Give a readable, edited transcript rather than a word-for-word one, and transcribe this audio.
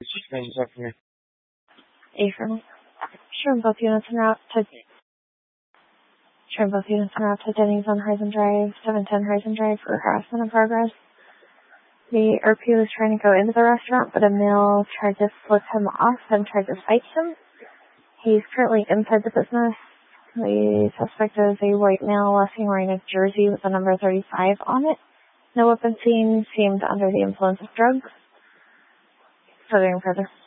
Can you talk to me? Affirm. Sure, both units en route to Denny's on Horizon Drive, 710 Horizon Drive for harassment in progress. The RP was trying to go into the restaurant, but a male tried to flip him off and tried to fight him. He's currently inside the business. The suspect is a white male, last seen wearing a jersey with the number 35 on it. No weapon seen, seemed under the influence of drugs. Further.